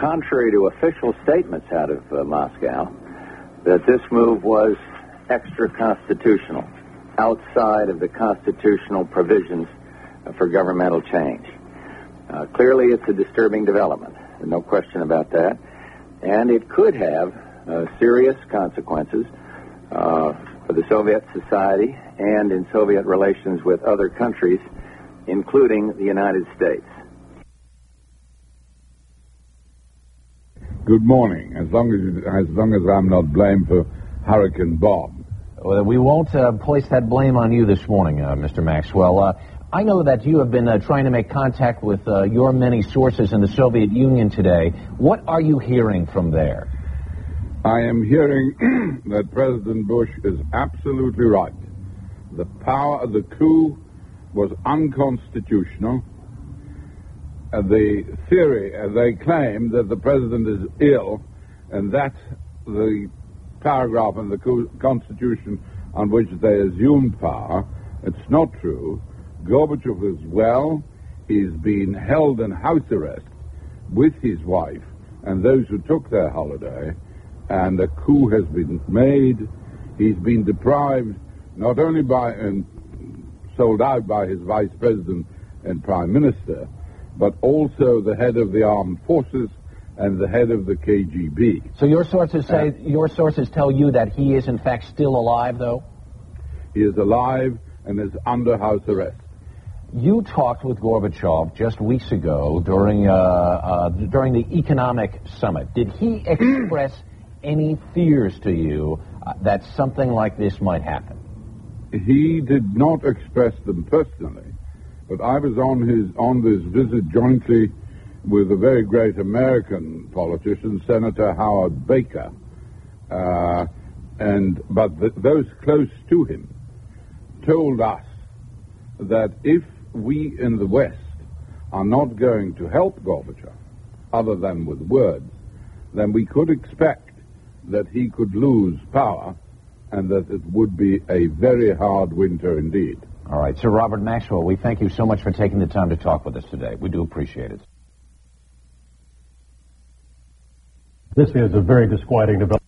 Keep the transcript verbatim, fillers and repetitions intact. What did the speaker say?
contrary to official statements out of uh, Moscow, that this move was extra-constitutional, outside of the constitutional provisions uh, for governmental change. Uh, clearly, it's a disturbing development, no question about that, and it could have uh, serious consequences uh, for the Soviet society and in Soviet relations with other countries, including the United States. Good morning. As long as as long as I'm not blamed for Hurricane Bob. Well, we won't uh, place that blame on you this morning, uh, Mister Maxwell. Uh, I know that you have been uh, trying to make contact with uh, your many sources in the Soviet Union today. What are you hearing from there? I am hearing that President Bush is absolutely right. The power of the coup was unconstitutional. Uh, the theory, uh, they claim that the president is ill, and that's the paragraph in the co- Constitution on which they assumed power. It's not true. Gorbachev is well. He's been held in house arrest with his wife and those who took their holiday, and a coup has been made. He's been deprived not only by and sold out by his vice president and prime minister, but also the head of the armed forces and the head of the K G B. So your sources say, uh, your sources tell you that he is in fact still alive, though? He is alive and is under house arrest. You talked with Gorbachev just weeks ago during uh, uh, during the economic summit. Did he express any fears to you uh, that something like this might happen? He did not express them personally, but I was on his on this visit jointly with a very great American politician, Senator Howard Baker, uh, and but th- those close to him told us that if we in the West are not going to help Gorbachev, other than with words, then we could expect that he could lose power and that it would be a very hard winter indeed. All right, Sir Robert Maxwell, we thank you so much for taking the time to talk with us today. We do appreciate it. This is a very disquieting development.